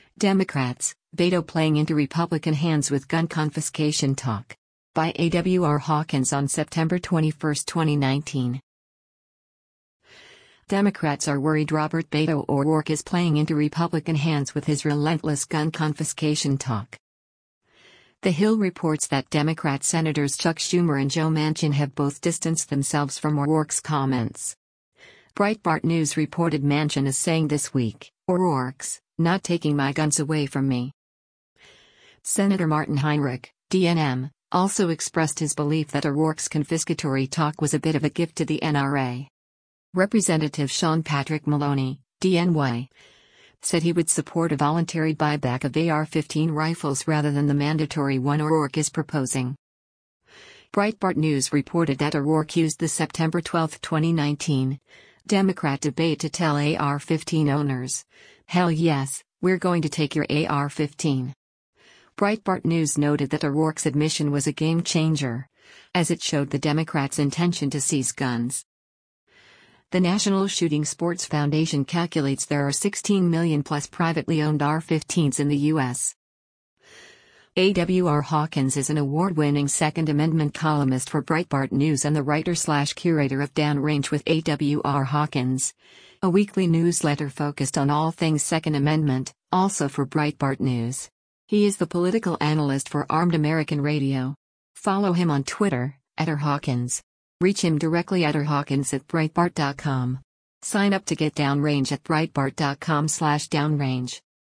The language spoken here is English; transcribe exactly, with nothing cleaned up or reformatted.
Democrats, Beto playing into Republican hands with gun confiscation talk. By A W R Hawkins on September twenty-first, twenty nineteen. Democrats are worried Robert Beto O'Rourke is playing into Republican hands with his relentless gun confiscation talk. The Hill reports that Democrat Senators Chuck Schumer and Joe Manchin have both distanced themselves from O'Rourke's comments. Breitbart News reported Manchin is saying this week, "O'Rourke's not taking my guns away from me." Senator Martin Heinrich, D N M, also expressed his belief that O'Rourke's confiscatory talk was a bit of a gift to the N R A. Representative Sean Patrick Maloney, D N Y, said he would support a voluntary buyback of A R fifteen rifles rather than the mandatory one O'Rourke is proposing. Breitbart News reported that O'Rourke used the September twelfth, twenty nineteen, Democrat debate to tell A R fifteen owners, "Hell yes, we're going to take your A R fifteen." Breitbart News noted that O'Rourke's admission was a game changer, as it showed the Democrats' intention to seize guns. The National Shooting Sports Foundation calculates there are sixteen million plus privately owned A R fifteens in the U S A W R Hawkins is an award-winning Second Amendment columnist for Breitbart News and the writer-slash-curator of Downrange with A W R Hawkins, a weekly newsletter focused on all things Second Amendment, also for Breitbart News. He is the political analyst for Armed American Radio. Follow him on Twitter, at R Hawkins. Reach him directly at r hawkins at breitbart dot com. Sign up to get Downrange at breitbart dot com slash downrange.